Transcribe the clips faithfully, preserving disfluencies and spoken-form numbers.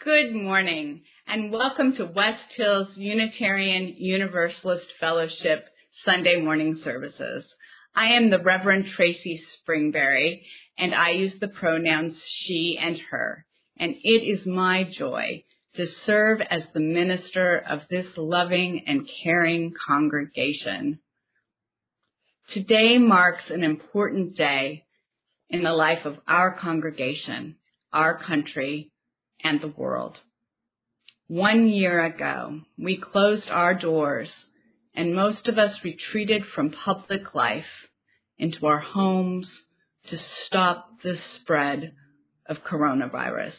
Good morning, and welcome to West Hills Unitarian Universalist Fellowship Sunday morning services. I am the Reverend Tracy Springberry, and I use the pronouns she and her, and it is my joy to serve as the minister of this loving and caring congregation. Today marks an important day in the life of our congregation, our country, and the world. One year ago, we closed our doors, and most of us retreated from public life into our homes to stop the spread of coronavirus.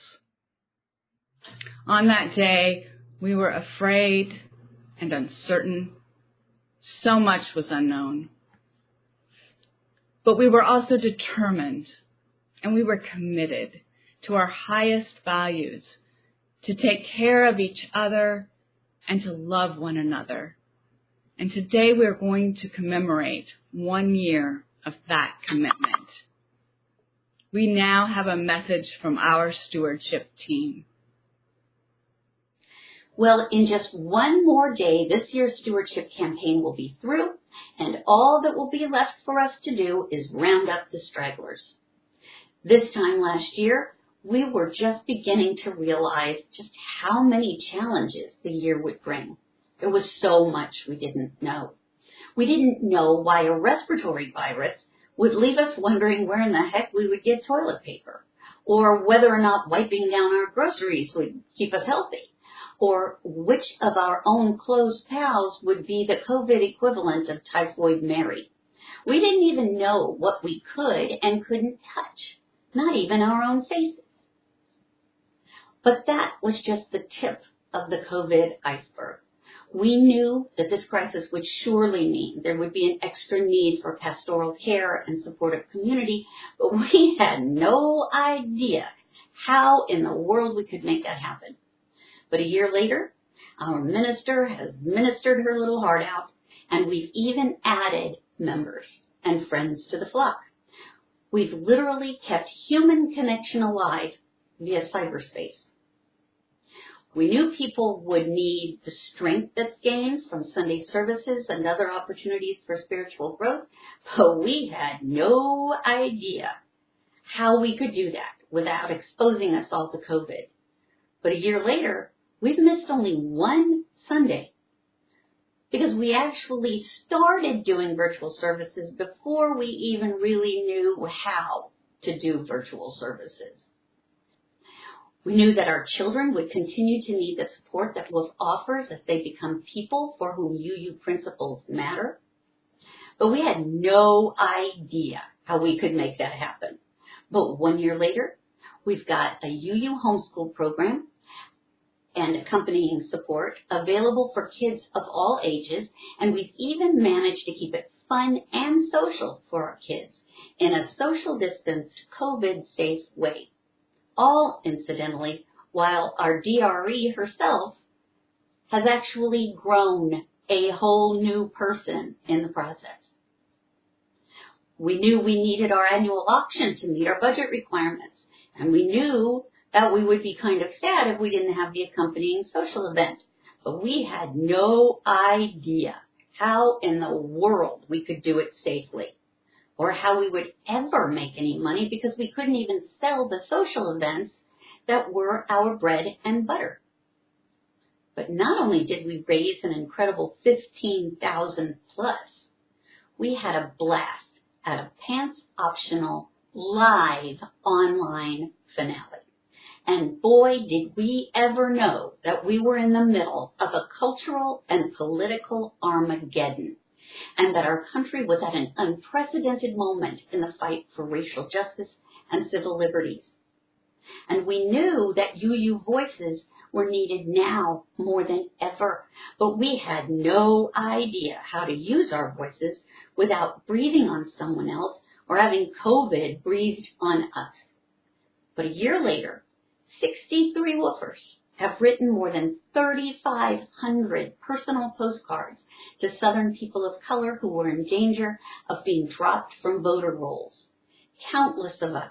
On that day, we were afraid and uncertain. So much was unknown. But we were also determined, and we were committed to our highest values, to take care of each other and to love one another. And today we're going to commemorate one year of that commitment. We now have a message from our stewardship team. Well, in just one more day, this year's stewardship campaign will be through, and all that will be left for us to do is round up the stragglers. This time last year, we were just beginning to realize just how many challenges the year would bring. There was so much we didn't know. We didn't know why a respiratory virus would leave us wondering where in the heck we would get toilet paper, or whether or not wiping down our groceries would keep us healthy, or which of our own close pals would be the COVID equivalent of Typhoid Mary. We didn't even know what we could and couldn't touch, not even our own faces. But that was just the tip of the COVID iceberg. We knew that this crisis would surely mean there would be an extra need for pastoral care and supportive community, but we had no idea how in the world we could make that happen. But a year later, our minister has ministered her little heart out, and we've even added members and friends to the flock. We've literally kept human connection alive via cyberspace. We knew people would need the strength that's gained from Sunday services and other opportunities for spiritual growth, but we had no idea how we could do that without exposing us all to COVID. But a year later, we've missed only one Sunday because we actually started doing virtual services before we even really knew how to do virtual services. We knew that our children would continue to need the support that Wolf offers as they become people for whom U U principles matter. But we had no idea how we could make that happen. But one year later, we've got a U U homeschool program and accompanying support available for kids of all ages, and we've even managed to keep it fun and social for our kids in a social distanced, COVID-safe way. All, incidentally, while our D R E herself has actually grown a whole new person in the process. We knew we needed our annual auction to meet our budget requirements, and we knew that we would be kind of sad if we didn't have the accompanying social event. But we had no idea how in the world we could do it safely, or how we would ever make any money because we couldn't even sell the social events that were our bread and butter. But not only did we raise an incredible fifteen thousand plus, we had a blast at a pants-optional live online finale. And boy, did we ever know that we were in the middle of a cultural and political Armageddon, and that our country was at an unprecedented moment in the fight for racial justice and civil liberties. And we knew that U U voices were needed now more than ever, but we had no idea how to use our voices without breathing on someone else or having COVID breathed on us. But a year later, sixty-three woofers have written more than thirty-five hundred personal postcards to Southern people of color who were in danger of being dropped from voter rolls. Countless of us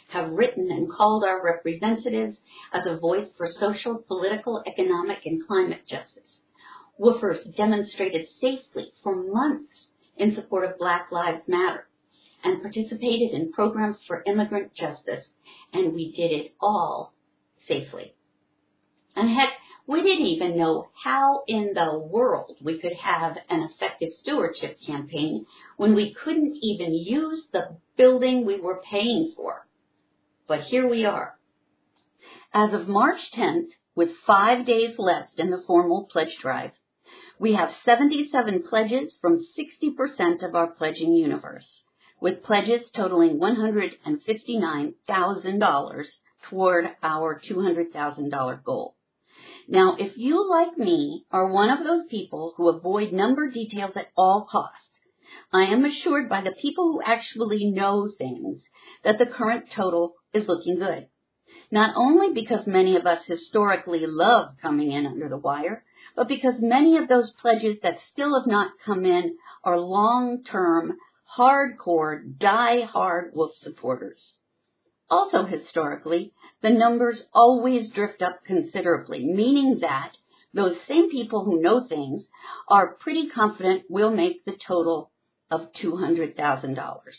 have written and called our representatives as a voice for social, political, economic, and climate justice. Woofers demonstrated safely for months in support of Black Lives Matter and participated in programs for immigrant justice, and we did it all safely. And heck, we didn't even know how in the world we could have an effective stewardship campaign when we couldn't even use the building we were paying for. But here we are. As of March tenth, with five days left in the formal pledge drive, we have seventy-seven pledges from sixty percent of our pledging universe, with pledges totaling one hundred fifty-nine thousand dollars toward our two hundred thousand dollars goal. Now, if you, like me, are one of those people who avoid number details at all costs, I am assured by the people who actually know things that the current total is looking good. Not only because many of us historically love coming in under the wire, but because many of those pledges that still have not come in are long-term, hardcore, die-hard Wolf supporters. Also historically, the numbers always drift up considerably, meaning that those same people who know things are pretty confident we'll make the total of two hundred thousand dollars.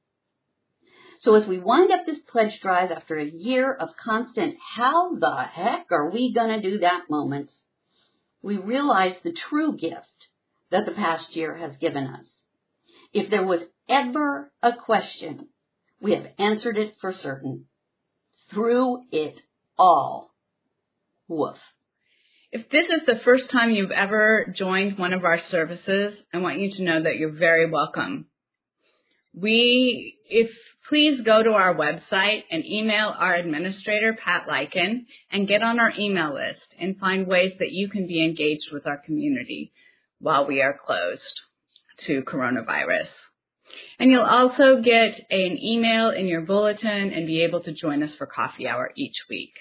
So as we wind up this pledge drive after a year of constant how the heck are we going to do that moments, we realize the true gift that the past year has given us. If there was ever a question, we have answered it for certain. Through it all. Woof. If this is the first time you've ever joined one of our services, I want you to know that you're very welcome. We, if please go to our website and email our administrator, Pat Lykin, and get on our email list and find ways that you can be engaged with our community while we are closed to coronavirus. And you'll also get an email in your bulletin and be able to join us for coffee hour each week.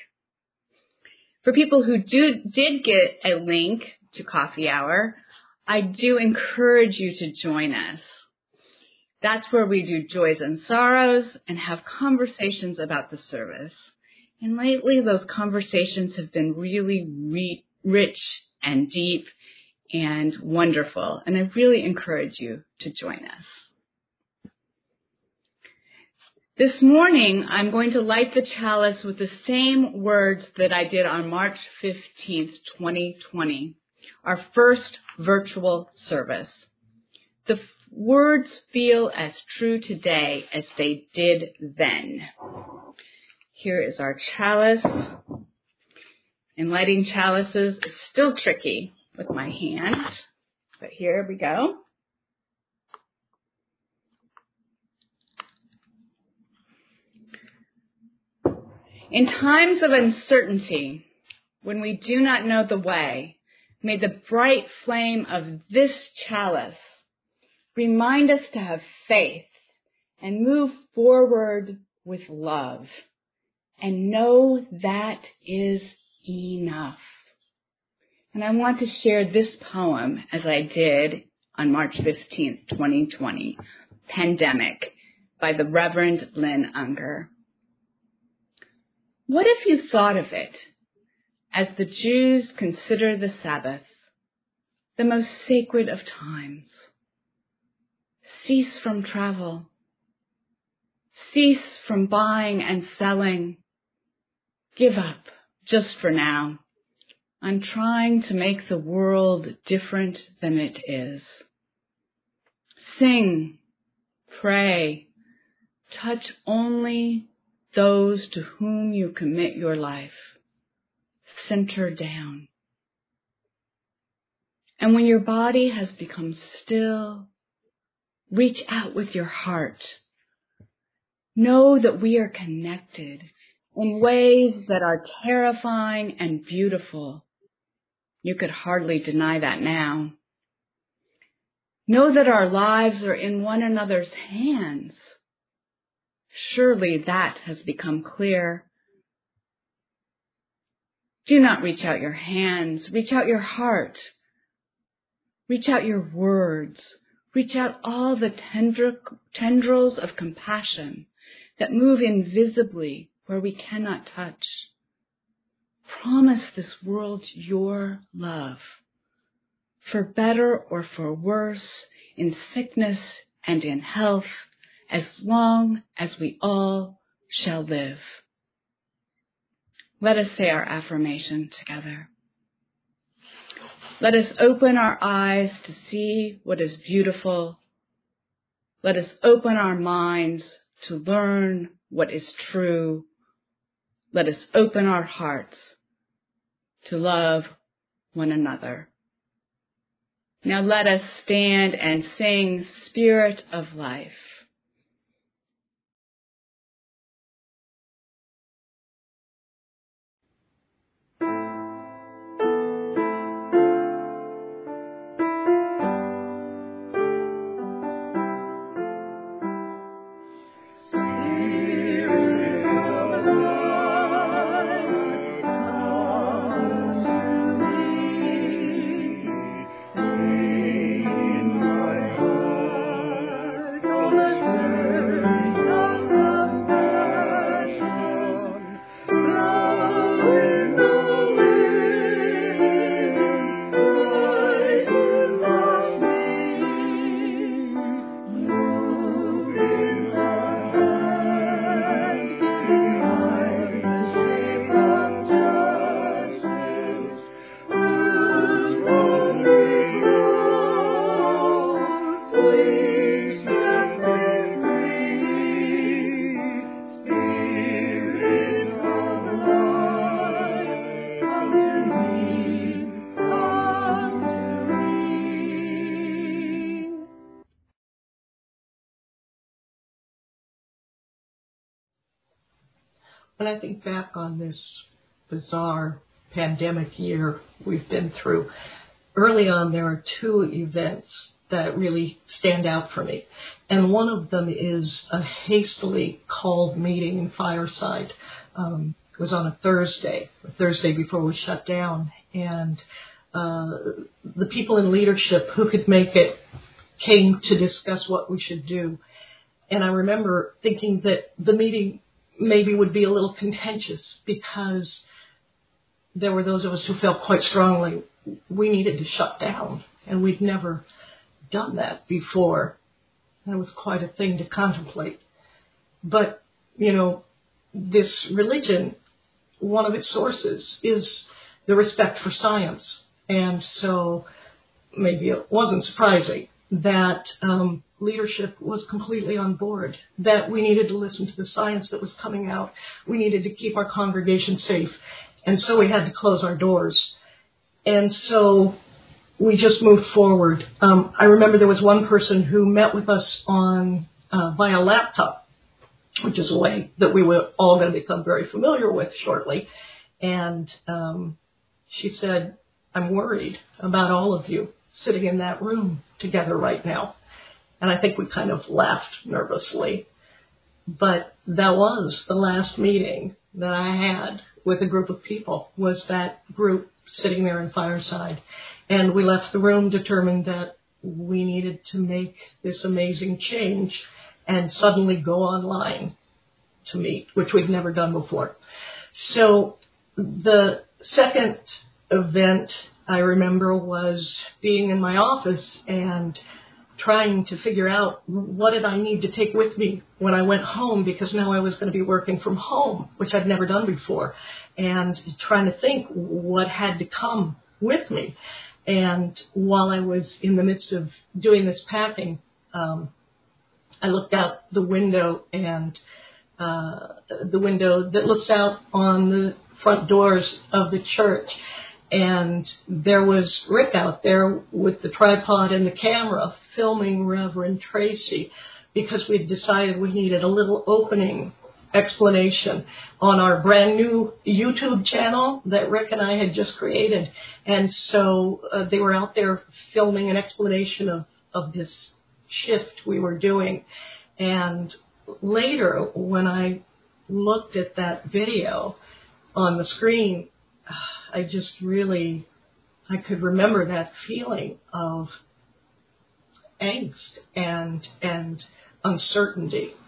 For people who do did get a link to coffee hour, I do encourage you to join us. That's where we do joys and sorrows and have conversations about the service. And lately, those conversations have been really re- rich and deep and wonderful. And I really encourage you to join us. This morning, I'm going to light the chalice with the same words that I did on March fifteenth, twenty twenty, our first virtual service. The f- words feel as true today as they did then. Here is our chalice. And lighting chalices is still tricky with my hands, but here we go. In times of uncertainty, when we do not know the way, may the bright flame of this chalice remind us to have faith and move forward with love and know that is enough. And I want to share this poem as I did on March fifteenth, twenty twenty, Pandemic, by the Reverend Lynn Unger. What if you thought of it as the Jews consider the Sabbath, the most sacred of times? Cease from travel. Cease from buying and selling. Give up, just for now. I'm trying to make the world different than it is. Sing, pray, touch only those to whom you commit your life. Center down. And when your body has become still, reach out with your heart. Know that we are connected in ways that are terrifying and beautiful. You could hardly deny that now. Know that our lives are in one another's hands. Surely that has become clear. Do not reach out your hands. Reach out your heart. Reach out your words. Reach out all the tendri- tendrils of compassion that move invisibly where we cannot touch. Promise this world your love, for better or for worse, in sickness and in health, as long as we all shall live. Let us say our affirmation together. Let us open our eyes to see what is beautiful. Let us open our minds to learn what is true. Let us open our hearts to love one another. Now let us stand and sing Spirit of Life. When I think back on this bizarre pandemic year we've been through, early on there are two events that really stand out for me. And one of them is a hastily called meeting in Fireside. Um, it was on a Thursday, a Thursday before we shut down. And uh, the people in leadership who could make it came to discuss what we should do. And I remember thinking that the meeting maybe would be a little contentious because there were those of us who felt quite strongly we needed to shut down, and we'd never done that before. And it was quite a thing to contemplate. But, you know, this religion, one of its sources is the respect for science. And so maybe it wasn't surprising that um, leadership was completely on board, that we needed to listen to the science that was coming out. We needed to keep our congregation safe. And so we had to close our doors. And so we just moved forward. Um, I remember there was one person who met with us on uh, via laptop, which is a way that we were all going to become very familiar with shortly. And um, she said, "I'm worried about all of you sitting in that room together right now." And I think we kind of laughed nervously. But that was the last meeting that I had with a group of people, was that group sitting there in Fireside. And we left the room determined that we needed to make this amazing change and suddenly go online to meet, which we'd never done before. So the second event I remember was being in my office and trying to figure out what did I need to take with me when I went home, because now I was going to be working from home, which I'd never done before, and trying to think what had to come with me. And while I was in the midst of doing this packing, um, I looked out the window, and uh, the window that looks out on the front doors of the church. And there was Rick out there with the tripod and the camera filming Reverend Tracy, because we'd decided we needed a little opening explanation on our brand new YouTube channel that Rick and I had just created. And so uh, they were out there filming an explanation of, of this shift we were doing. And later, when I looked at that video on the screen, I just really, I could remember that feeling of angst and and uncertainty.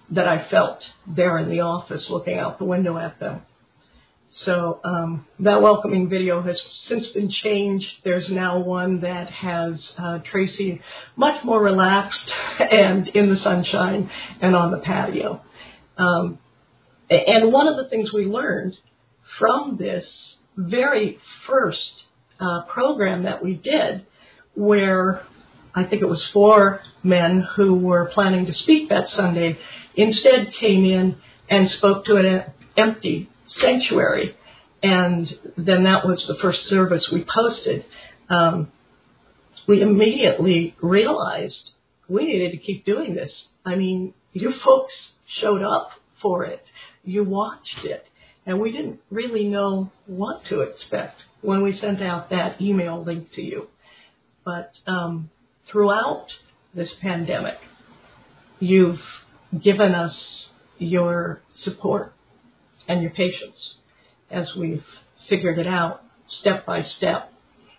that I felt there in the office looking out the window at them. So um, that welcoming video has since been changed. There's now one that has uh, Tracy much more relaxed and in the sunshine and on the patio. Um, and one of the things we learned from this very first uh, program that we did, where I think it was four men who were planning to speak that Sunday, instead came in and spoke to an empty sanctuary. And then that was the first service we posted. Um, we immediately realized we needed to keep doing this. I mean, you folks showed up for it. You watched it. And we didn't really know what to expect when we sent out that email link to you. But um, throughout this pandemic, you've given us your support and your patience as we've figured it out step by step.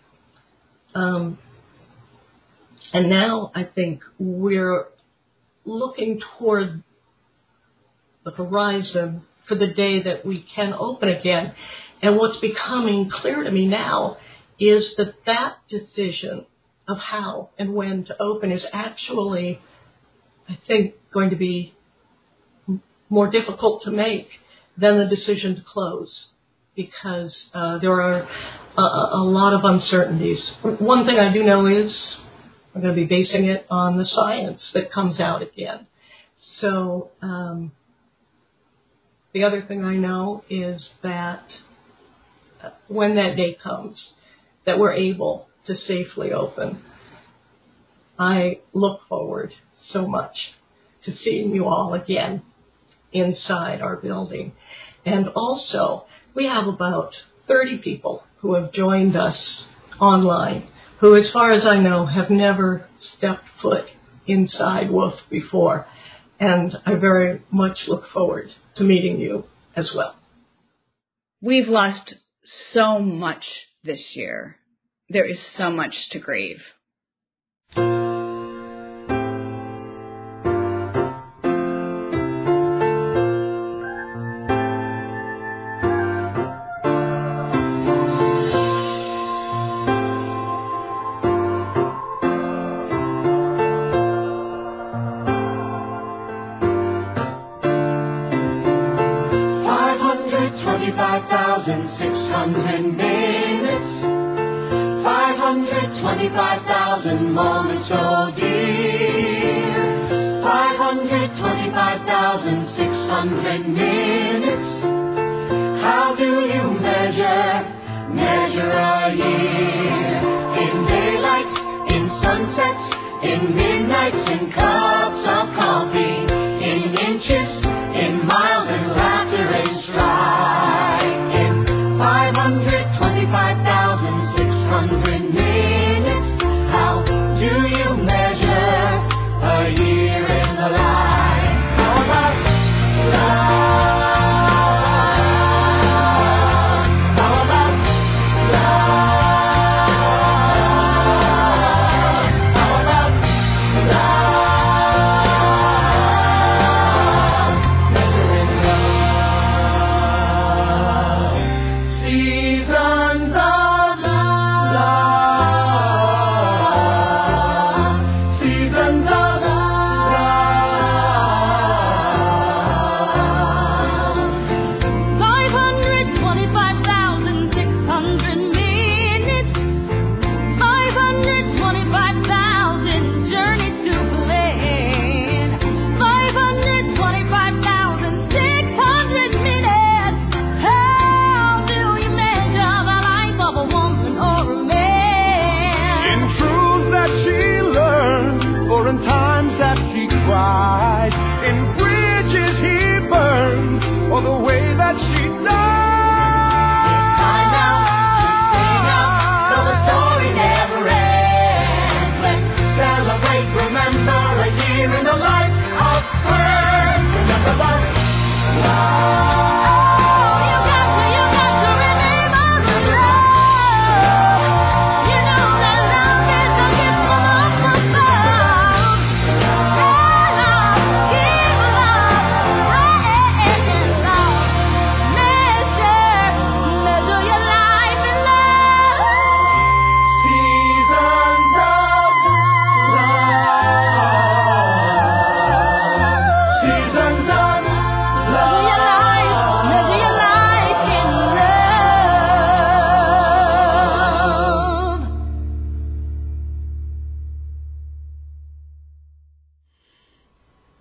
Um, and now I think we're looking toward the horizon for the day that we can open again. And what's becoming clear to me now is that that decision of how and when to open is actually, I think, going to be more difficult to make than the decision to close, because uh, there are a, a lot of uncertainties. One thing I do know is I'm going to be basing it on the science that comes out again. So um, the other thing I know is that when that day comes, that we're able to safely open, I look forward so much to seeing you all again inside our building. And also, we have about thirty people who have joined us online, who, as far as I know, have never stepped foot inside Wolf before. And I very much look forward to meeting you as well. We've lost so much this year. There is so much to grieve. twenty-five thousand six hundred minutes, five hundred twenty-five thousand moments, oh dear, five hundred twenty-five thousand six hundred minutes. How do you measure, measure a year? In daylights, in sunsets, in midnights, in cups of coffee, in inches, in miles, and laughter and strife. In five hundred twenty-five thousand six hundred minutes, how do you measure a year in the life? How about love? How about love? How about love? Seasons of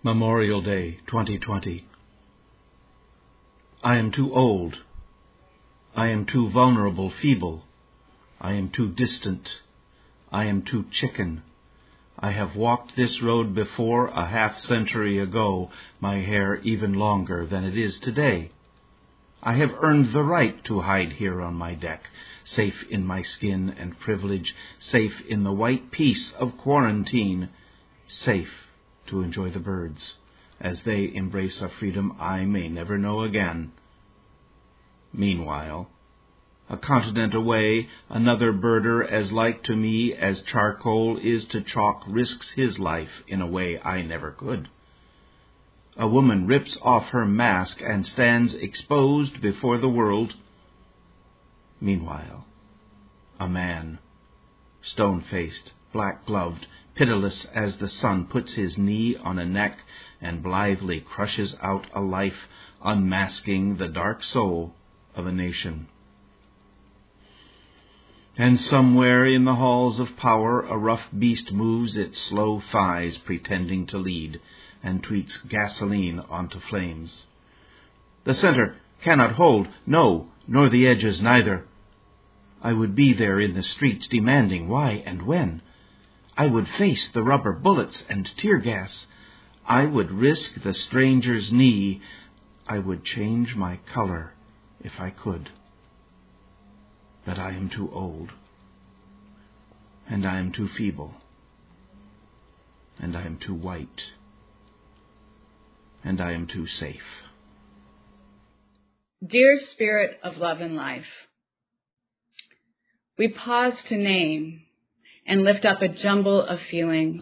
Memorial Day, twenty twenty. I am too old. I am too vulnerable, feeble. I am too distant. I am too chicken. I have walked this road before a half century ago, my hair even longer than it is today. I have earned the right to hide here on my deck, safe in my skin and privilege, safe in the white peace of quarantine, safe to enjoy the birds, as they embrace a freedom I may never know again. Meanwhile, a continent away, another birder as like to me as charcoal is to chalk risks his life in a way I never could. A woman rips off her mask and stands exposed before the world. Meanwhile, a man, stone-faced, black-gloved, pitiless as the sun, puts his knee on a neck and blithely crushes out a life, unmasking the dark soul of a nation. And somewhere in the halls of power a rough beast moves its slow thighs pretending to lead, and tweaks gasoline onto flames. The center cannot hold, no, nor the edges neither. I would be there in the streets demanding why and when. I would face the rubber bullets and tear gas. I would risk the stranger's knee. I would change my color if I could. But I am too old, and I am too feeble, and I am too white, and I am too safe. Dear Spirit of love and life, we pause to name and lift up a jumble of feelings.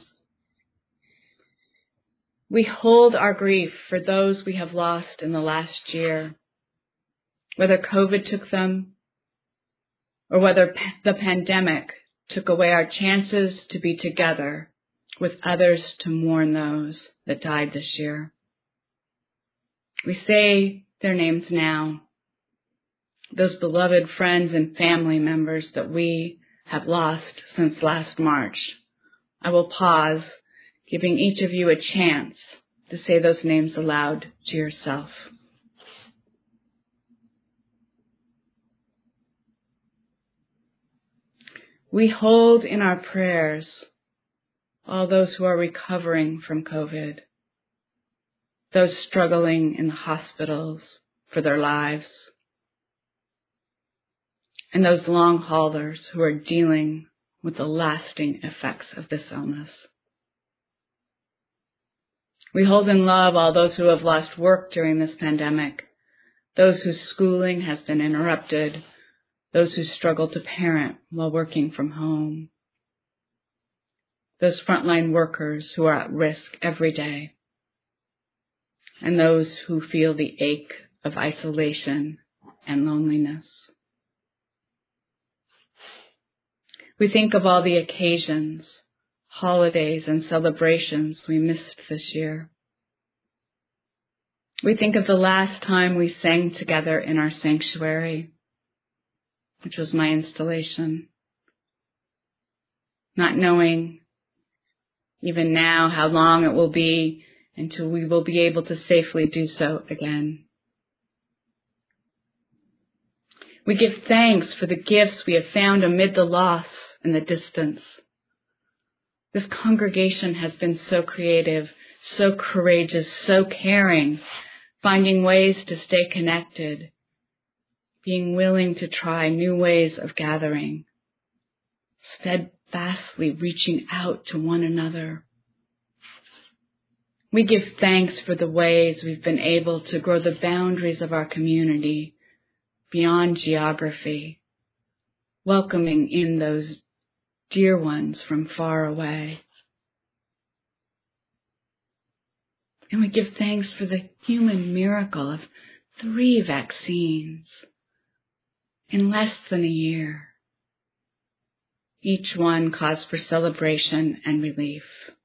We hold our grief for those we have lost in the last year, whether COVID took them or whether the pandemic took away our chances to be together with others to mourn those that died this year. We say their names now, those beloved friends and family members that we have lost since last March. I will pause, giving each of you a chance to say those names aloud to yourself. We hold in our prayers all those who are recovering from COVID, those struggling in the hospitals for their lives, and those long haulers who are dealing with the lasting effects of this illness. We hold in love all those who have lost work during this pandemic, those whose schooling has been interrupted, those who struggle to parent while working from home, those frontline workers who are at risk every day, and those who feel the ache of isolation and loneliness. We think of all the occasions, holidays, and celebrations we missed this year. We think of the last time we sang together in our sanctuary, which was my installation, not knowing even now how long it will be until we will be able to safely do so again. We give thanks for the gifts we have found amid the loss and the distance. This congregation has been so creative, so courageous, so caring, finding ways to stay connected, being willing to try new ways of gathering, steadfastly reaching out to one another. We give thanks for the ways we've been able to grow the boundaries of our community beyond geography, welcoming in those dear ones from far away. And we give thanks for the human miracle of three vaccines in less than a year, each one cause for celebration and relief.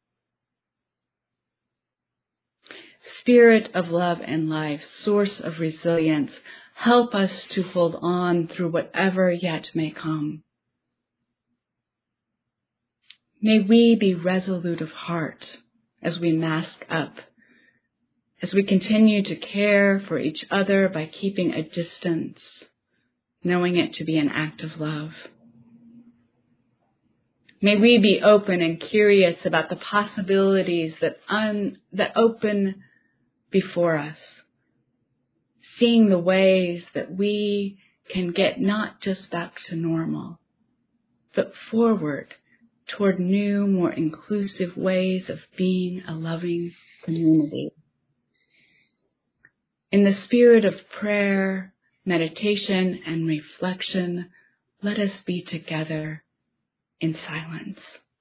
Spirit of love and life, source of resilience, help us to hold on through whatever yet may come. May we be resolute of heart as we mask up as we continue to care for each other by keeping a distance, knowing it to be an act of love. May we be open and curious about the possibilities that un, that open before us, seeing the ways that we can get not just back to normal, but forward toward new, more inclusive ways of being a loving community. In the spirit of prayer, meditation, and reflection, let us be together in silence.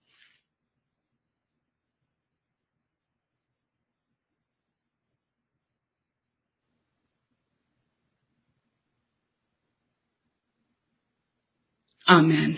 Amen.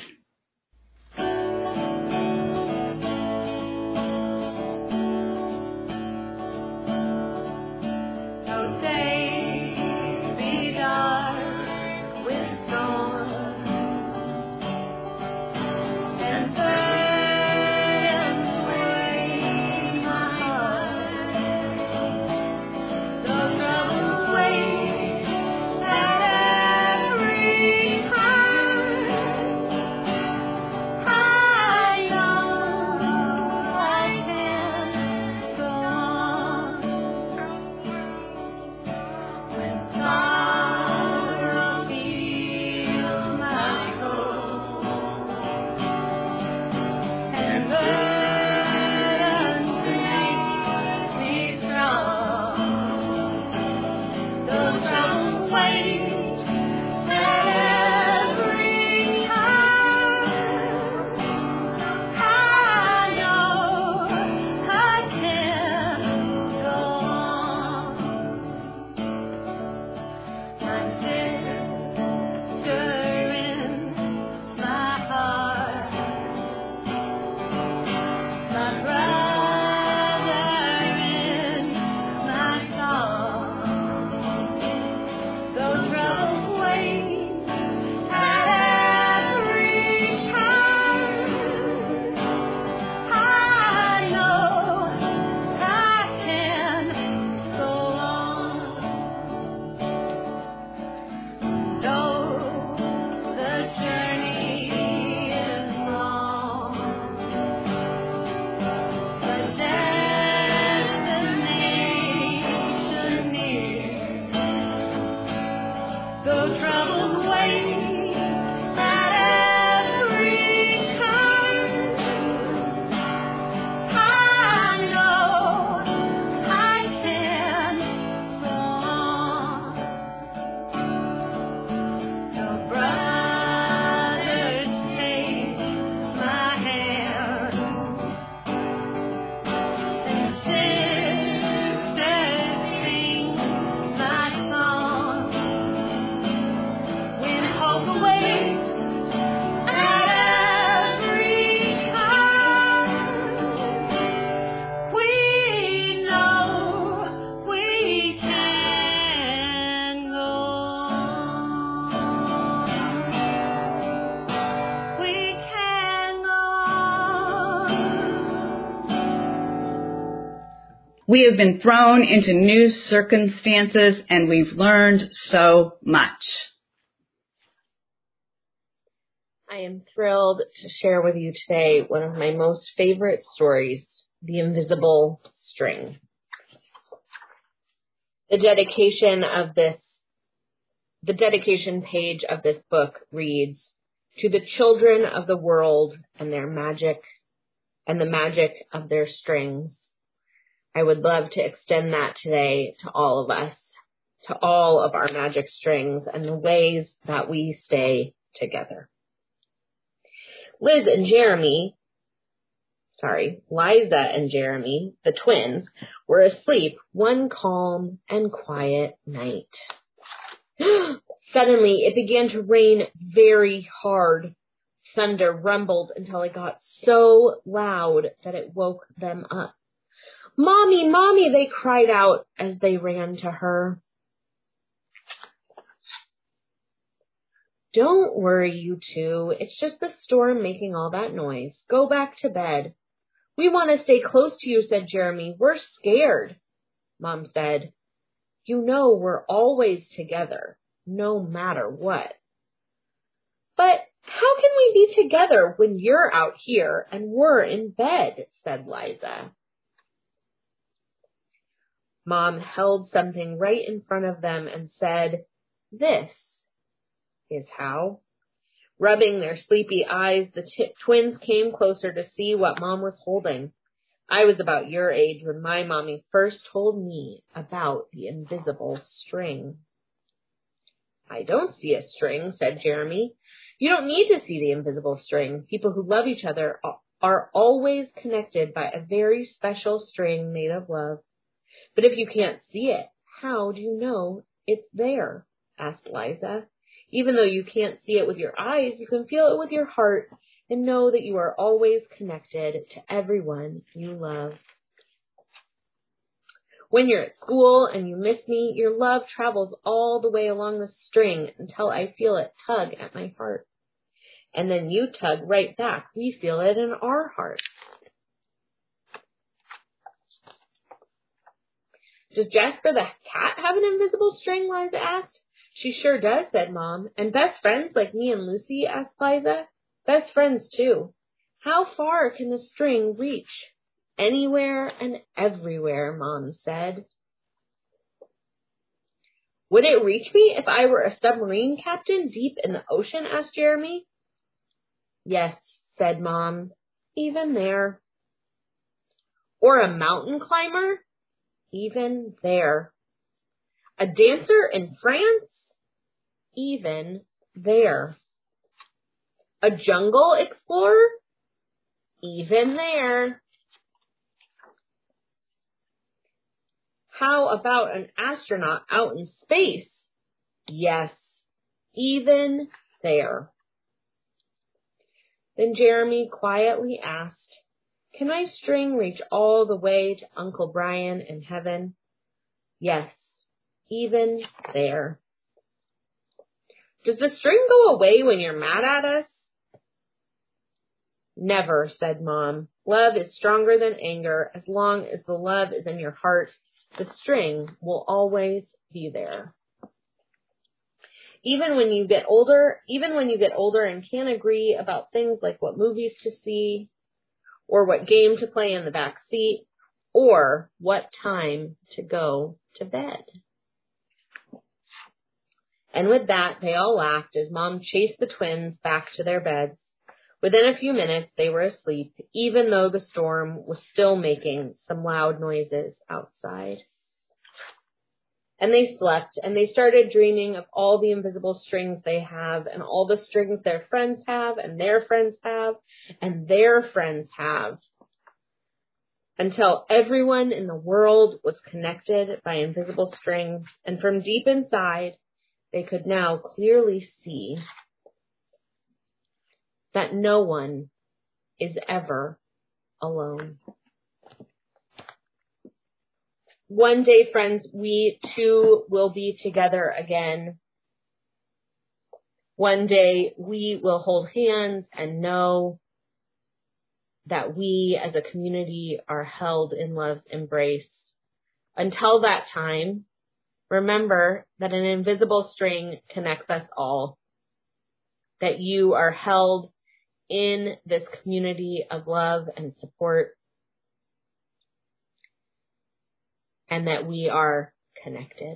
We have been thrown into new circumstances, and we've learned so much. I am thrilled to share with you today one of my most favorite stories, The Invisible String. The dedication of this, the dedication page of this book reads, "To the children of the world and their magic and the magic of their strings." I would love to extend that today to all of us, to all of our magic strings and the ways that we stay together. Liz and Jeremy, sorry, Liza and Jeremy, the twins, were asleep one calm and quiet night. Suddenly, it began to rain very hard. Thunder rumbled until it got so loud that it woke them up. "Mommy, Mommy," they cried out as they ran to her. "Don't worry, you two. It's just the storm making all that noise. Go back to bed." "We want to stay close to you," said Jeremy. "We're scared." Mom said. You know we're always together, no matter what. But how can we be together when you're out here and we're in bed, said Liza. Mom held something right in front of them and said, This is how. Rubbing their sleepy eyes, the t- twins came closer to see what Mom was holding. I was about your age when my mommy first told me about the invisible string. I don't see a string, said Jeremy. You don't need to see the invisible string. People who love each other are always connected by a very special string made of love. But if you can't see it, how do you know it's there? Asked Liza. Even though you can't see it with your eyes, you can feel it with your heart and know that you are always connected to everyone you love. When you're at school and you miss me, your love travels all the way along the string until I feel it tug at my heart. And then you tug right back. We feel it in our hearts. Does Jasper the cat have an invisible string? Liza asked. She sure does, said Mom. And best friends like me and Lucy? Asked Liza. Best friends, too. How far can the string reach? Anywhere and everywhere, Mom said. Would it reach me if I were a submarine captain deep in the ocean? Asked Jeremy. Yes, said Mom. Even there. Or a mountain climber? Even there. A dancer in France? Even there. A jungle explorer? Even there. How about an astronaut out in space? Yes, even there. Then Jeremy quietly asked, Can my string reach all the way to Uncle Brian in heaven? Yes, even there. Does the string go away when you're mad at us? Never, said Mom. Love is stronger than anger. As long as the love is in your heart, the string will always be there. Even when you get older, even when you get older and can't agree about things like what movies to see, or what game to play in the back seat, or what time to go to bed. And with that, they all laughed as Mom chased the twins back to their beds. Within a few minutes, they were asleep, even though the storm was still making some loud noises outside. And they slept, and they started dreaming of all the invisible strings they have, and all the strings their friends have, and their friends have, and their friends have, until everyone in the world was connected by invisible strings, and from deep inside, they could now clearly see that no one is ever alone. One day, friends, we too will be together again. One day, we will hold hands and know that we as a community are held in love's embrace. Until that time, remember that an invisible string connects us all, that you are held in this community of love and support, and that we are connected.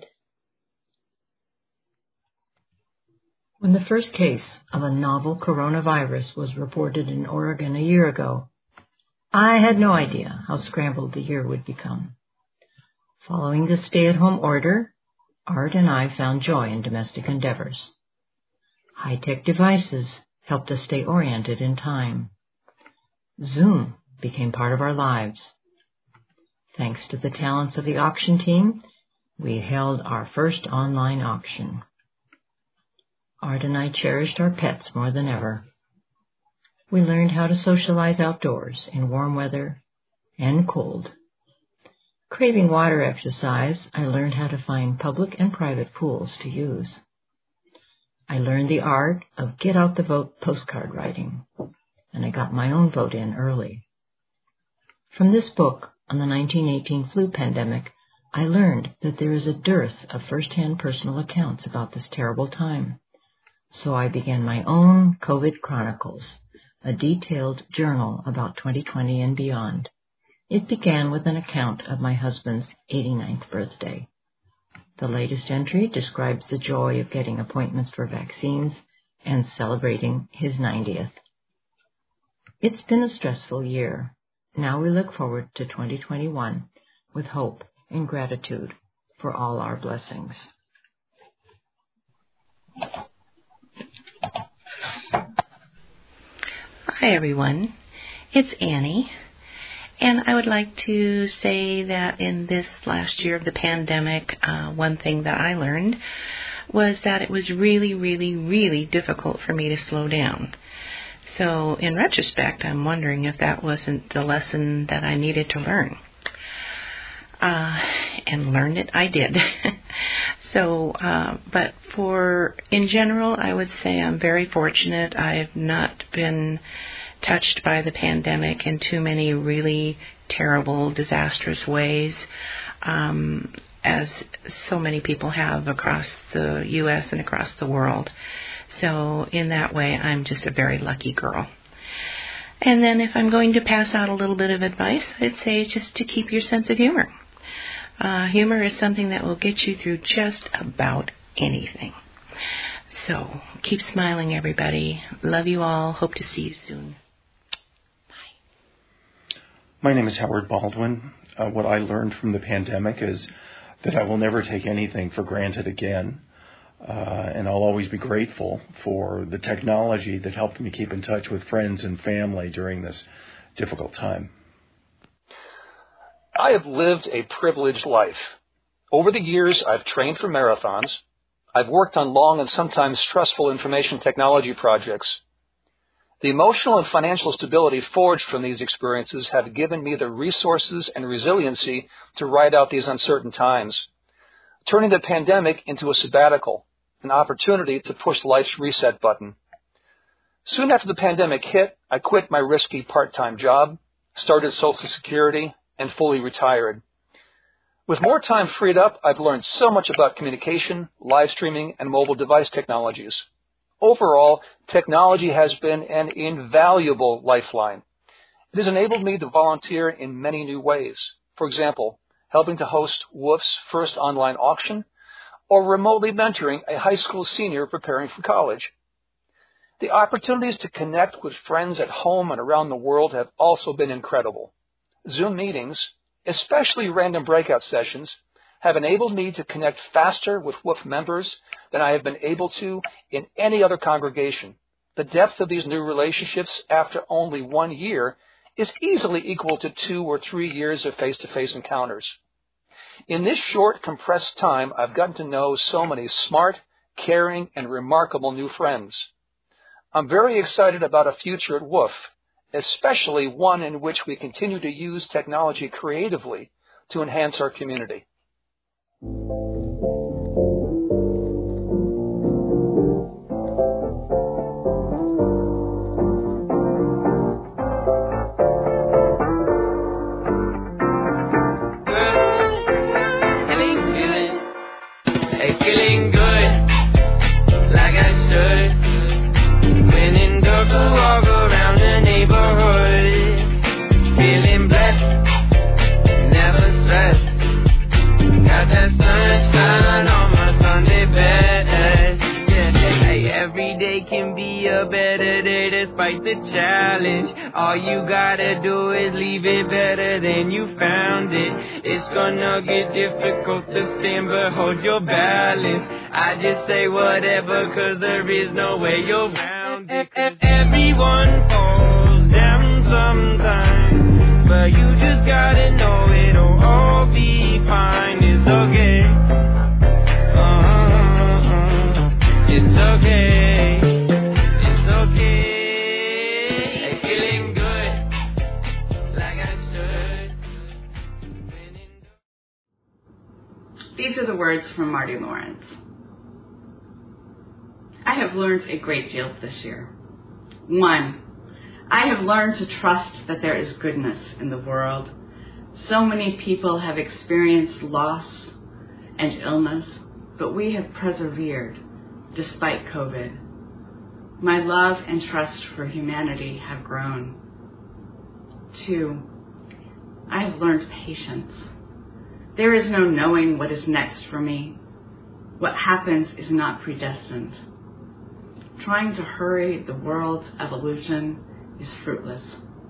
When the first case of a novel coronavirus was reported in Oregon a year ago, I had no idea how scrambled the year would become. Following the stay-at-home order, Art and I found joy in domestic endeavors. High-tech devices helped us stay oriented in time. Zoom became part of our lives. Thanks to the talents of the auction team, we held our first online auction. Art and I cherished our pets more than ever. We learned how to socialize outdoors in warm weather and cold. Craving water exercise, I learned how to find public and private pools to use. I learned the art of get-out-the-vote postcard writing, and I got my own vote in early. From this book on the nineteen eighteen flu pandemic, I learned that there is a dearth of first-hand personal accounts about this terrible time. So I began my own COVID Chronicles, a detailed journal about twenty twenty and beyond. It began with an account of my husband's eighty-ninth birthday. The latest entry describes the joy of getting appointments for vaccines and celebrating his ninetieth. It's been a stressful year. Now we look forward to twenty twenty-one with hope and gratitude for all our blessings. Hi, everyone. It's Annie. And I would like to say that in this last year of the pandemic, uh, one thing that I learned was that it was really, really, really difficult for me to slow down. So in retrospect, I'm wondering if that wasn't the lesson that I needed to learn. Uh, and learn it I did. so, uh, but for, in general, I would say I'm very fortunate. I've not been touched by the pandemic in too many really terrible, disastrous ways, um, as so many people have across the U S and across the world. So in that way, I'm just a very lucky girl. And then if I'm going to pass out a little bit of advice, I'd say just to keep your sense of humor. Uh, humor is something that will get you through just about anything. So keep smiling, everybody. Love you all. Hope to see you soon. My name is Howard Baldwin. Uh, what I learned from the pandemic is that I will never take anything for granted again. Uh, and I'll always be grateful for the technology that helped me keep in touch with friends and family during this difficult time. I have lived a privileged life. Over the years, I've trained for marathons. I've worked on long and sometimes stressful information technology projects. The emotional and financial stability forged from these experiences have given me the resources and resiliency to ride out these uncertain times, turning the pandemic into a sabbatical, an opportunity to push life's reset button. Soon after the pandemic hit, I quit my risky part-time job, started Social Security, and fully retired. With more time freed up, I've learned so much about communication, live streaming, and mobile device technologies. Overall, technology has been an invaluable lifeline. It has enabled me to volunteer in many new ways. For example, helping to host W O Of's first online auction, or remotely mentoring a high school senior preparing for college. The opportunities to connect with friends at home and around the world have also been incredible. Zoom meetings, especially random breakout sessions, have enabled me to connect faster with W O F members than I have been able to in any other congregation. The depth of these new relationships after only one year is easily equal to two or three years of face-to-face encounters. In this short, compressed time, I've gotten to know so many smart, caring, and remarkable new friends. I'm very excited about a future at W O F, especially one in which we continue to use technology creatively to enhance our community. Feeling good, like I should. When in dark, I walk around the neighborhood. Feeling blessed, never stressed. Got that sunshine on my Sunday best. Yeah, hey, every day can be a better day despite the challenge. All you gotta do is leave it better than you found it. It's gonna get difficult to stand, but hold your balance. I just say whatever, cause there is no way you're around it. Everyone falls down sometimes, but you just gotta know it'll all be fine. It's okay. Uh-huh. It's okay. It's okay. Feeling good, like I should. These are the words from Marty Lawrence. I have learned a great deal this year. One, I have learned to trust that there is goodness in the world. So many people have experienced loss and illness, but we have persevered despite COVID. My love and trust for humanity have grown. Two, I have learned patience. There is no knowing what is next for me. What happens is not predestined. Trying to hurry the world's evolution is fruitless.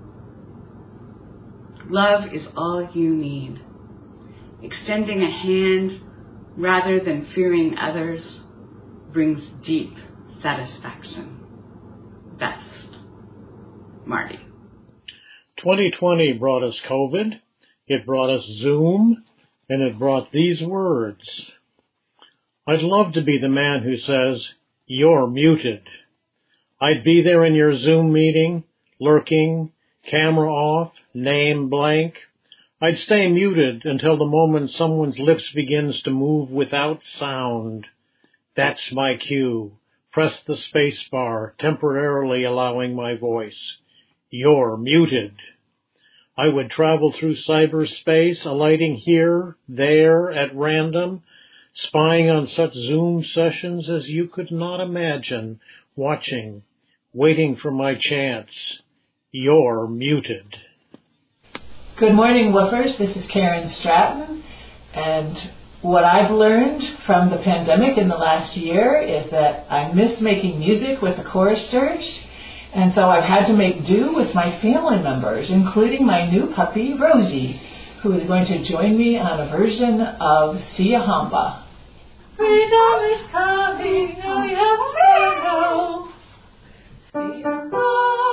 Love is all you need. Extending a hand rather than fearing others brings deep satisfaction. Best, Marty. twenty twenty brought us COVID, it brought us Zoom, and it brought these words. I'd love to be the man who says, "You're muted." I'd be there in your Zoom meeting, lurking, camera off, name blank. I'd stay muted until the moment someone's lips begins to move without sound. That's my cue. Press the space bar, temporarily allowing my voice. You're muted. I would travel through cyberspace, alighting here, there, at random, spying on such Zoom sessions as you could not imagine, watching, waiting for my chance. You're muted. Good morning, Woofers. This is Karen Stratton, and what I've learned from the pandemic in the last year is that I miss making music with the choristers, and so I've had to make do with my family members, including my new puppy, Rosie, who is going to join me on a version of Sia Hamba. Freedom is coming, now we have to go. Sia Hamba.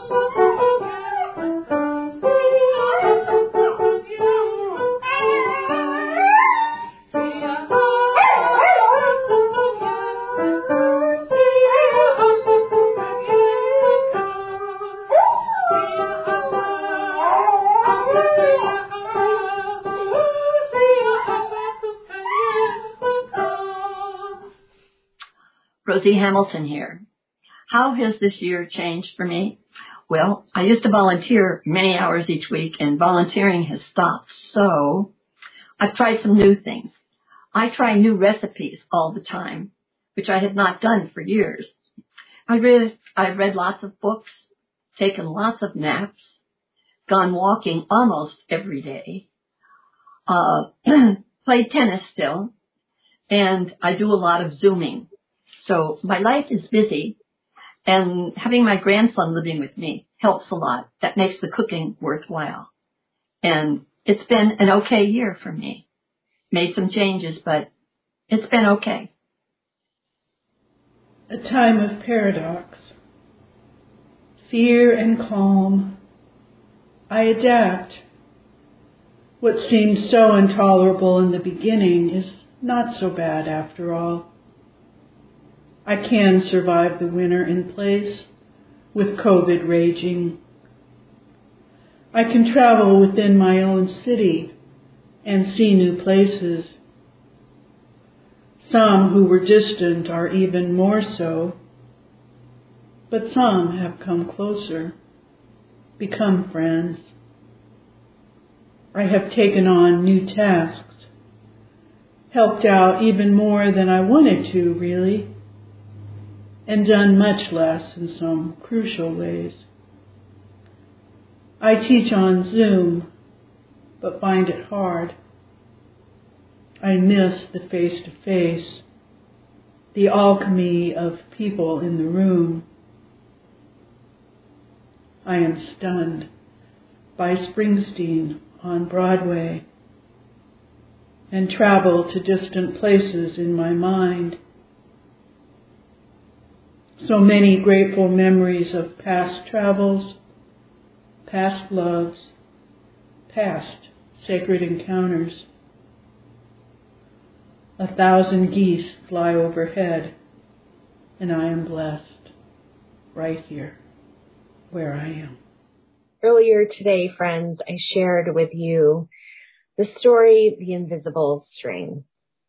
Rosie Hamilton here. How has this year changed for me? Well, I used to volunteer many hours each week, and volunteering has stopped. So I've tried some new things. I try new recipes all the time, which I had not done for years. I read, I've read lots of books, taken lots of naps, gone walking almost every day, uh, played tennis still, and I do a lot of Zooming. So my life is busy, and having my grandson living with me helps a lot. That makes the cooking worthwhile. And it's been an okay year for me. Made some changes, but it's been okay. A time of paradox. Fear and calm. I adapt. What seemed so intolerable in the beginning is not so bad after all. I can survive the winter in place with COVID raging. I can travel within my own city and see new places. Some who were distant are even more so, but some have come closer, become friends. I have taken on new tasks, helped out even more than I wanted to, really, and done much less in some crucial ways. I teach on Zoom, but find it hard. I miss the face-to-face, the alchemy of people in the room. I am stunned by Springsteen on Broadway and travel to distant places in my mind. So many grateful memories of past travels, past loves, past sacred encounters. A thousand geese fly overhead, and I am blessed right here where I am. Earlier today, friends, I shared with you the story, The Invisible String.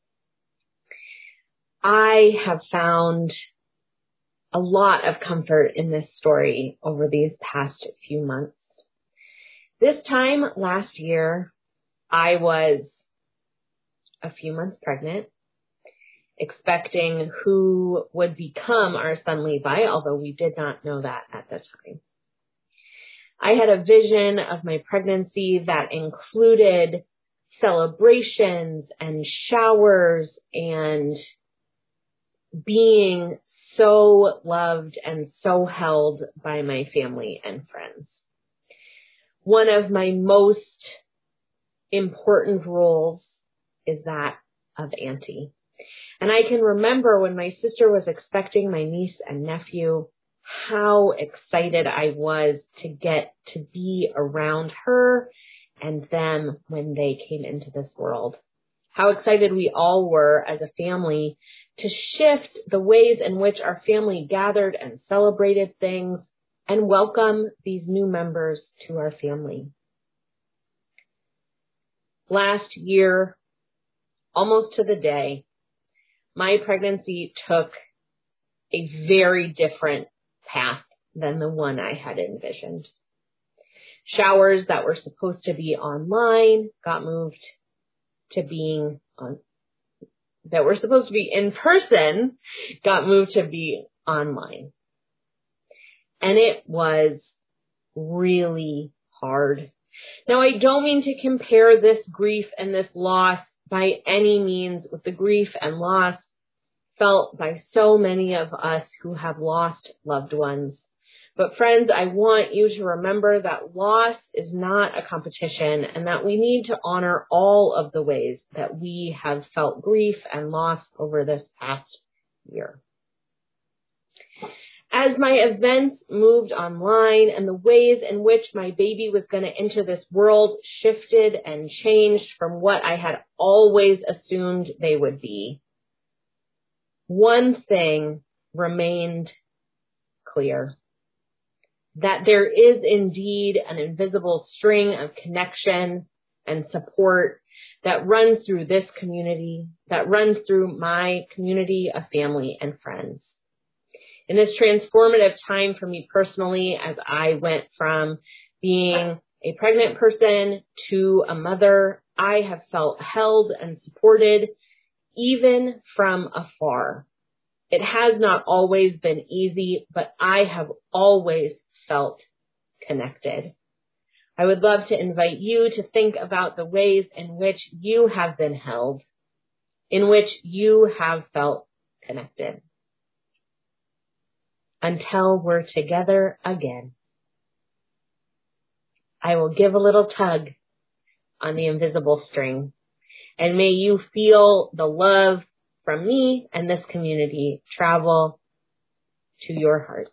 I have found a lot of comfort in this story over these past few months. This time last year, I was a few months pregnant, expecting who would become our son Levi, although we did not know that at the time. I had a vision of my pregnancy that included celebrations and showers and being so loved and so held by my family and friends. One of my most important roles is that of auntie. And I can remember when my sister was expecting my niece and nephew, how excited I was to get to be around her and them when they came into this world. How excited we all were as a family to shift the ways in which our family gathered and celebrated things and welcome these new members to our family. Last year, almost to the day, my pregnancy took a very different path than the one I had envisioned. Showers that were supposed to be online got moved to being on, that were supposed to be in person got moved to be online. And it was really hard. Now, I don't mean to compare this grief and this loss by any means with the grief and loss felt by so many of us who have lost loved ones. But friends, I want you to remember that loss is not a competition and that we need to honor all of the ways that we have felt grief and loss over this past year. As my events moved online and the ways in which my baby was going to enter this world shifted and changed from what I had always assumed they would be, one thing remained clear: that there is indeed an invisible string of connection and support that runs through this community, that runs through my community of family and friends. In this transformative time for me personally, as I went from being a pregnant person to a mother, I have felt held and supported even from afar. It has not always been easy, but I have always felt connected. I would love to invite you to think about the ways in which you have been held, in which you have felt connected. Until we're together again, I will give a little tug on the invisible string, and may you feel the love from me and this community travel to your heart.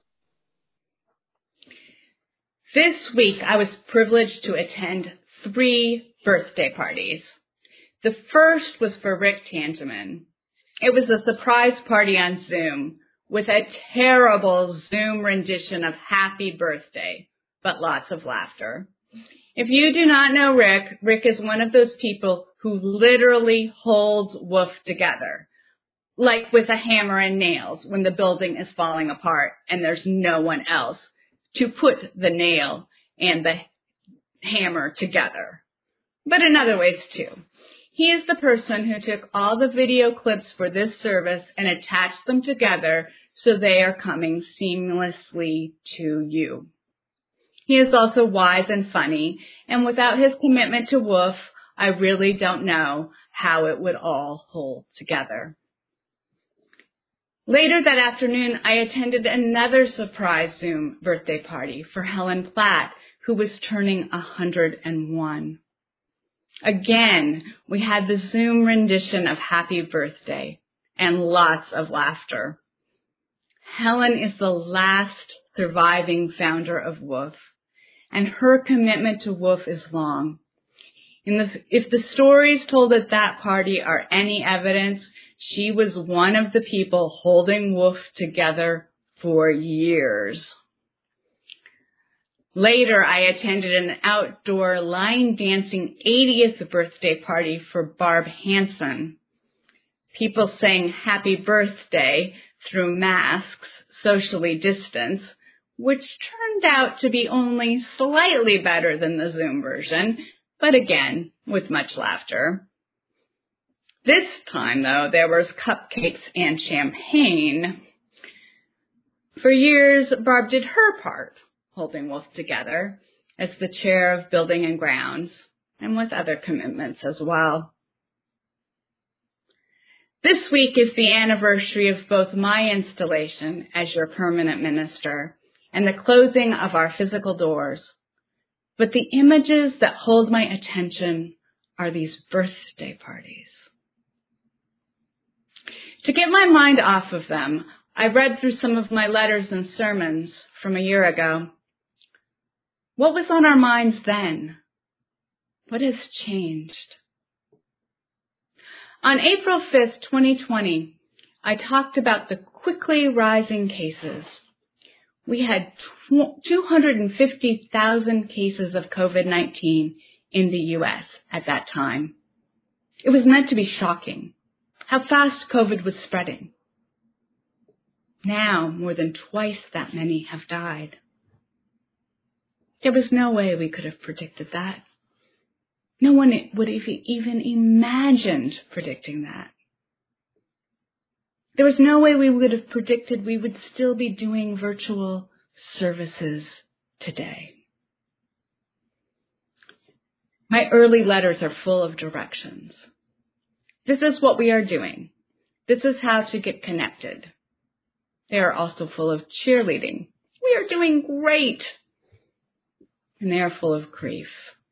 This week, I was privileged to attend three birthday parties. The first was for Rick Tangeman. It was a surprise party on Zoom with a terrible Zoom rendition of Happy Birthday, but lots of laughter. If you do not know Rick, Rick is one of those people who literally holds Woof together, like with a hammer and nails when the building is falling apart and there's no one else to put the nail and the hammer together. But in other ways too. He is the person who took all the video clips for this service and attached them together so they are coming seamlessly to you. He is also wise and funny, and without his commitment to Woof, I really don't know how it would all hold together. Later that afternoon, I attended another surprise Zoom birthday party for Helen Platt, who was turning one hundred and one. Again, we had the Zoom rendition of Happy Birthday and lots of laughter. Helen is the last surviving founder of Woof, and her commitment to Woof is long. In the, if the stories told at that party are any evidence, she was one of the people holding Woof together for years. Later, I attended an outdoor line dancing eightieth birthday party for Barb Hansen. People sang Happy Birthday through masks, socially distanced, which turned out to be only slightly better than the Zoom version, but again, with much laughter. This time, though, there was cupcakes and champagne. For years, Barb did her part, holding Wolf together as the chair of building and grounds, and with other commitments as well. This week is the anniversary of both my installation as your permanent minister and the closing of our physical doors. But the images that hold my attention are these birthday parties. To get my mind off of them, I read through some of my letters and sermons from a year ago. What was on our minds then? What has changed? On April fifth, twenty twenty, I talked about the quickly rising cases. We had two hundred fifty thousand cases of COVID nineteen in the U S at that time. It was meant to be shocking how fast COVID was spreading. Now, more than twice that many have died. There was no way we could have predicted that. No one would have even imagined predicting that. There was no way we would have predicted we would still be doing virtual services today. My early letters are full of directions. This is what we are doing. This is how to get connected. They are also full of cheerleading. We are doing great. And they are full of grief.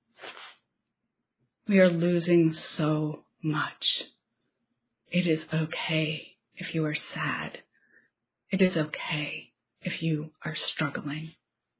We are losing so much. It is okay if you are sad. It is okay if you are struggling.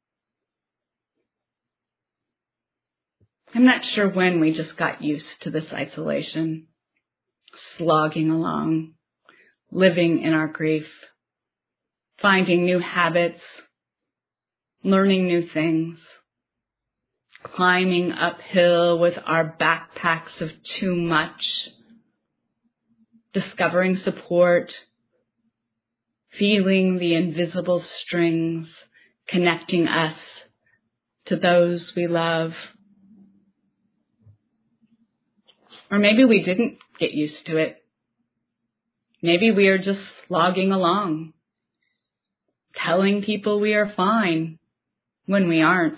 I'm not sure when we just got used to this isolation, slogging along, living in our grief, finding new habits, learning new things, climbing uphill with our backpacks of too much, discovering support, feeling the invisible strings connecting us to those we love. Or maybe we didn't get used to it. Maybe we are just slogging along, telling people we are fine when we aren't.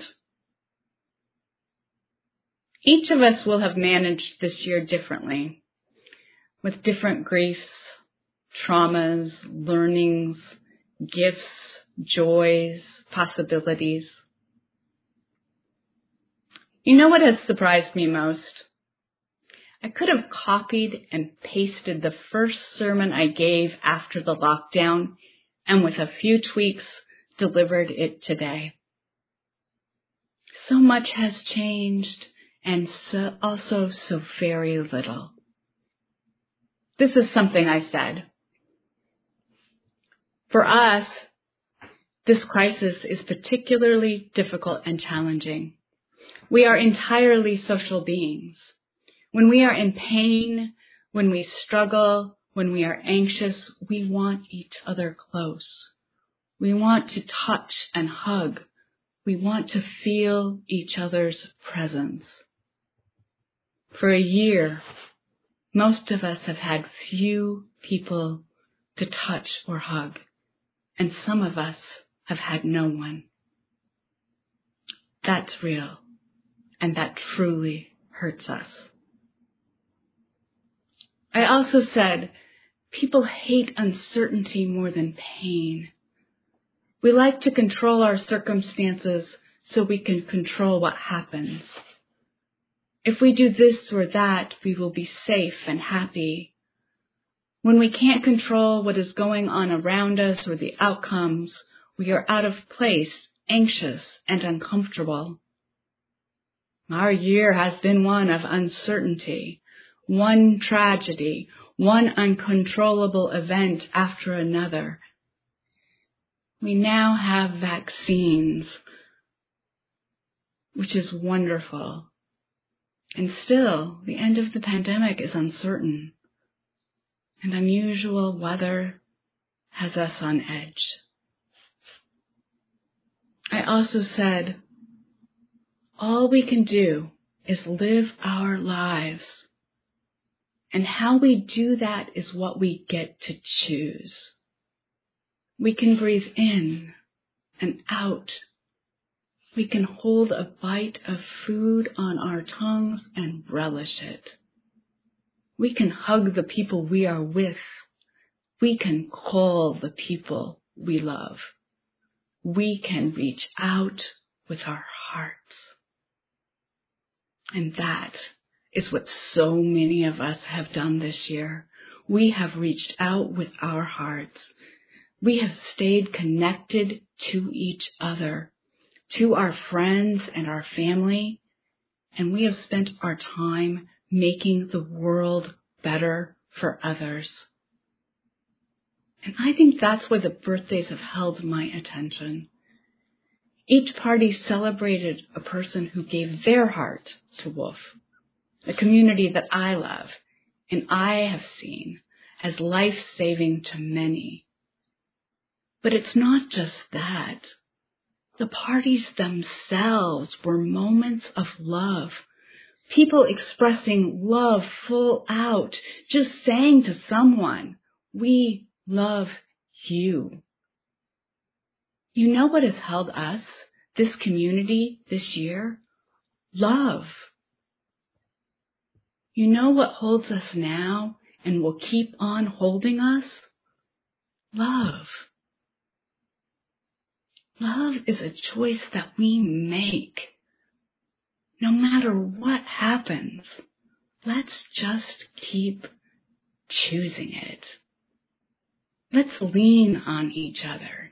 Each of us will have managed this year differently, with different griefs, traumas, learnings, gifts, joys, possibilities. You know what has surprised me most? I could have copied and pasted the first sermon I gave after the lockdown and with a few tweaks delivered it today. So much has changed and so, also so very little. This is something I said. For us, this crisis is particularly difficult and challenging. We are entirely social beings. When we are in pain, when we struggle, when we are anxious, we want each other close. We want to touch and hug. We want to feel each other's presence. For a year, most of us have had few people to touch or hug, and some of us have had no one. That's real, and that truly hurts us. I also said, people hate uncertainty more than pain. We like to control our circumstances so we can control what happens. If we do this or that, we will be safe and happy. When we can't control what is going on around us or the outcomes, we are out of place, anxious, and uncomfortable. Our year has been one of uncertainty. One tragedy, one uncontrollable event after another. We now have vaccines, which is wonderful. And still, the end of the pandemic is uncertain, and unusual weather has us on edge. I also said, all we can do is live our lives. And how we do that is what we get to choose. We can breathe in and out. We can hold a bite of food on our tongues and relish it. We can hug the people we are with. We can call the people we love. We can reach out with our hearts. And that is what so many of us have done this year. We have reached out with our hearts. We have stayed connected to each other, to our friends and our family, and we have spent our time making the world better for others. And I think that's why the birthdays have held my attention. Each party celebrated a person who gave their heart to Wolf, a community that I love and I have seen as life-saving to many. But it's not just that. The parties themselves were moments of love. People expressing love full out, just saying to someone, we love you. You know what has held us, this community, this year? Love. You know what holds us now and will keep on holding us? Love. Love is a choice that we make. No matter what happens, let's just keep choosing it. Let's lean on each other.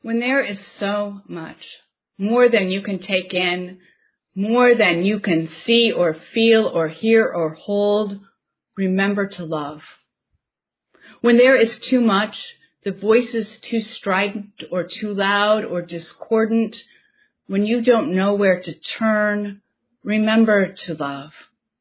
When there is so much, more than you can take in, more than you can see or feel or hear or hold, remember to love. When there is too much, the voice is too strident or too loud or discordant, when you don't know where to turn, remember to love.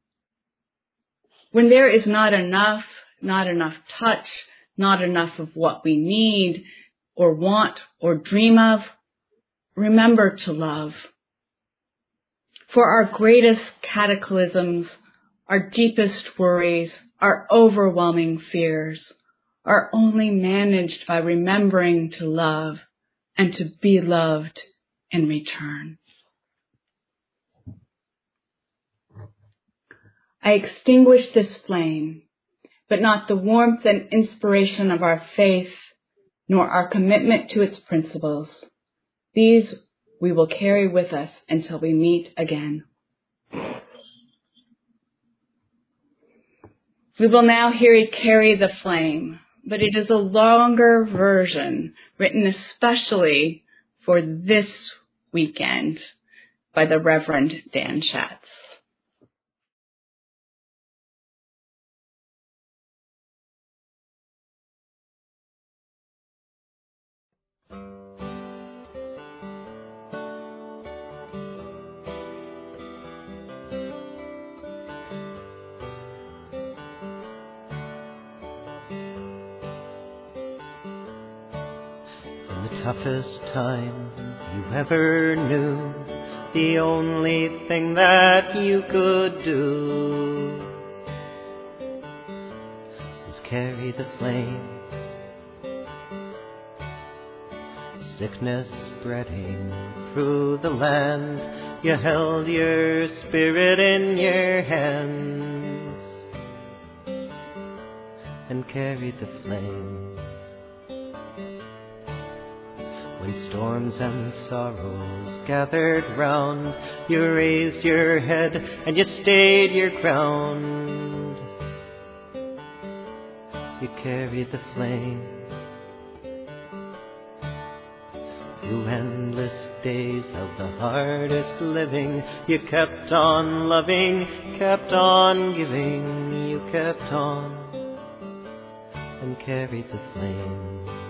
When there is not enough, not enough touch, not enough of what we need or want or dream of, remember to love. For our greatest cataclysms, our deepest worries, our overwhelming fears are only managed by remembering to love and to be loved in return. I extinguish this flame, but not the warmth and inspiration of our faith, nor our commitment to its principles. These we will carry with us until we meet again. We will now hear it Carry the Flame, but it is a longer version written especially for this weekend by the Reverend Dan Schatz. Toughest time you ever knew, the only thing that you could do was carry the flame. Sickness spreading through the land, you held your spirit in your hands and carried the flame. When storms and sorrows gathered round, you raised your head and you stayed your ground. You carried the flame through endless days of the hardest living. You kept on loving, kept on giving. You kept on and carried the flame.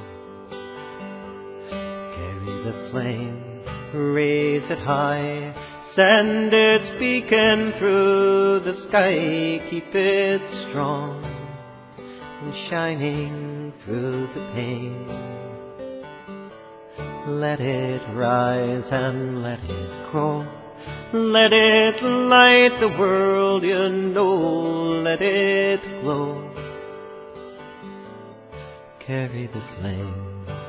The flame, raise it high, send its beacon through the sky, keep it strong and shining through the pain. Let it rise and let it grow, let it light the world you know, let it glow. Carry the flame.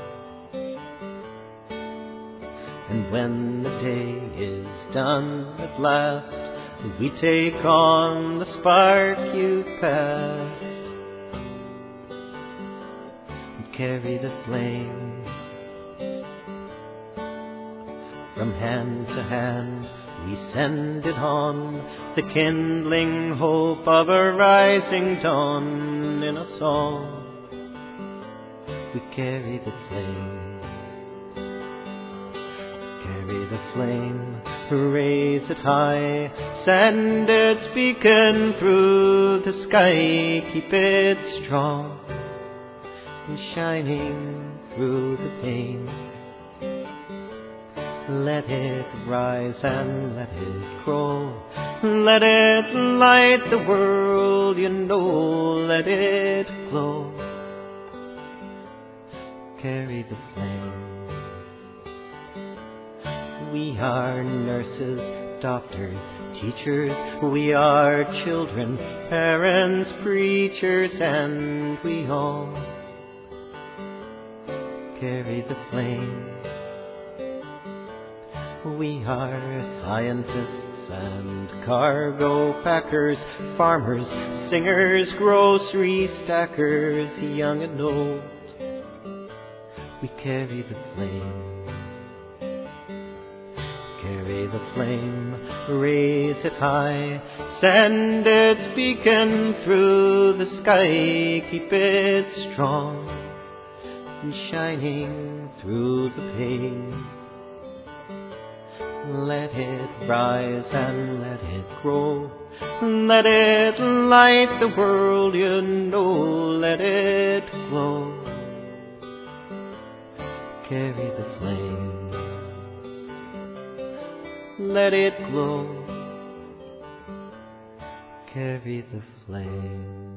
And when the day is done at last, we take on the spark you passed and carry the flame. From hand to hand we send it on, the kindling hope of a rising dawn. In a song we carry the flame. Carry the flame, raise it high, send its beacon through the sky, keep it strong and shining through the pain. Let it rise and let it grow, let it light the world you know, let it glow. Carry the flame. We are nurses, doctors, teachers, we are children, parents, preachers, and we all carry the flame. We are scientists and cargo packers, farmers, singers, grocery stackers, young and old. We carry the flame. Carry the flame, raise it high, send its beacon through the sky, keep it strong and shining through the pain. Let it rise and let it grow. Let it light the world, you know. Let it glow. Carry the flame. Let it glow. Carry the flame.